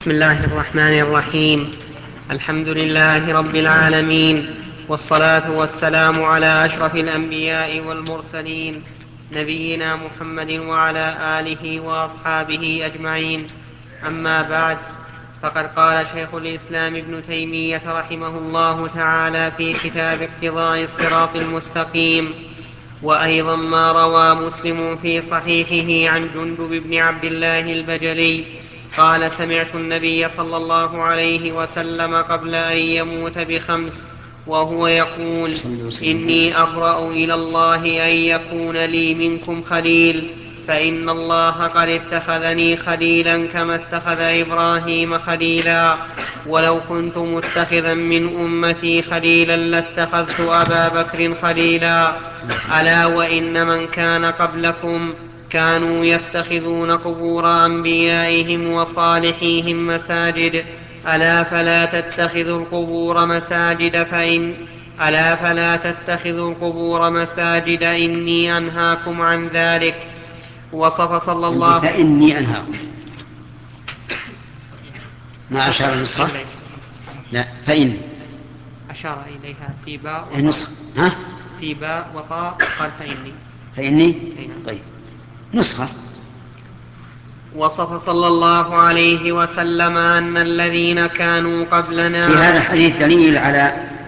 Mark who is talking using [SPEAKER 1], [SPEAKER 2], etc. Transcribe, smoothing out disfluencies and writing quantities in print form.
[SPEAKER 1] بسم الله الرحمن الرحيم. الحمد لله رب العالمين، والصلاة والسلام على أشرف الأنبياء والمرسلين، نبينا محمد وعلى آله وأصحابه أجمعين. أما بعد، فقد قال شيخ الإسلام ابن تيمية رحمه الله تعالى في كتاب اقتضاء الصراط المستقيم: وأيضا ما روى مسلم في صحيحه عن جندب بن عبد الله البجلي قال: سمعت النبي صلى الله عليه وسلم قبل أن يموت ب5 وهو يقول: إني أبرأ إلى الله أن يكون لي منكم خليل، فإن الله قد اتخذني خليلا كما اتخذ إبراهيم خليلا، ولو كنت متخذا من أمتي خليلا لاتخذت أبا بكر خليلا. ألا وإن من كان قبلكم كانوا يتخذون قبور أنبيائهم وصالحيهم مساجد، ألا فلا تتخذوا القبور مساجد إني أنهاكم عن ذلك. وصف صلى الله
[SPEAKER 2] فإني أنهاكم ما أشار النصرة. لا، فإني
[SPEAKER 1] أشار إليها في باء
[SPEAKER 2] النسخة
[SPEAKER 1] في باء وطاء قال
[SPEAKER 2] فإني طيب نسخة.
[SPEAKER 1] وصف صلى الله عليه وسلم أن الذين كانوا قبلنا.
[SPEAKER 2] في هذا الحديث دليل على